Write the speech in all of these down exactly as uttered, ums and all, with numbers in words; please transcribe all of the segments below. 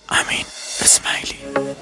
Amin İsmaili.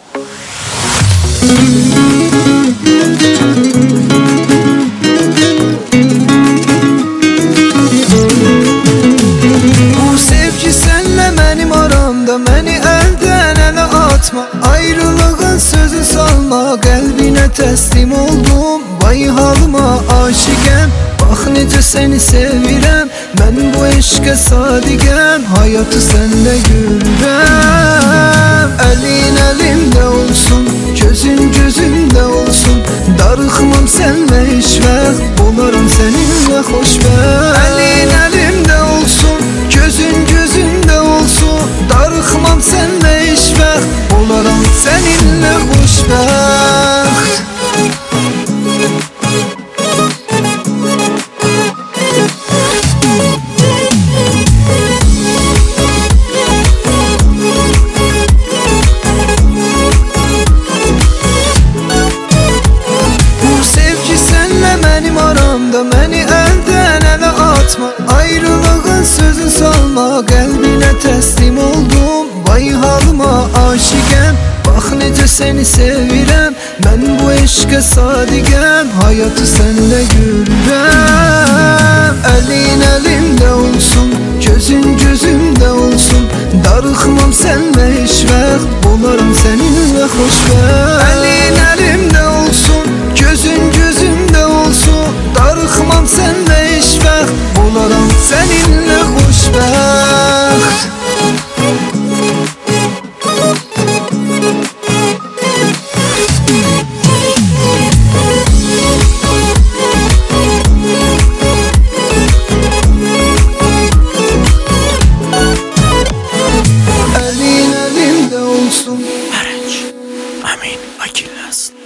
Bu sevgi senle benim aramda, beni elden ele atma. Ayrılığın sözü salma, kalbine teslim oldum. Vay halıma aşıkem, bak nece seni sevirem. Ben bu eşke sadigem, hayatı senle görürem. Elin elimde olsun, gözün gözümde olsun. Darıxmam senle hiç vaxt, olarım seninle xoşbəxt. Elin elimde olsun, gözün gözümde olsun. Darıxmam senle hiç vaxt, olarım seninle xoşbəxt. Beni elden ele atma, ayrılığın sözü salma. Kalbine teslim oldum, vay halıma aşıkem. Bak nece seni sevirem, ben bu eşke sadigem. Hayatı senle görürem. Elin elimde olsun, gözün gözümde olsun. Darıxmam senle hiç vaxt, olarım seninle xoşbəxt. Elin elimde olsun, gözün gözümde olsun. Darıxmam senle hiç vaxt, olarım seninle xoşbəxt. Amin Akillas.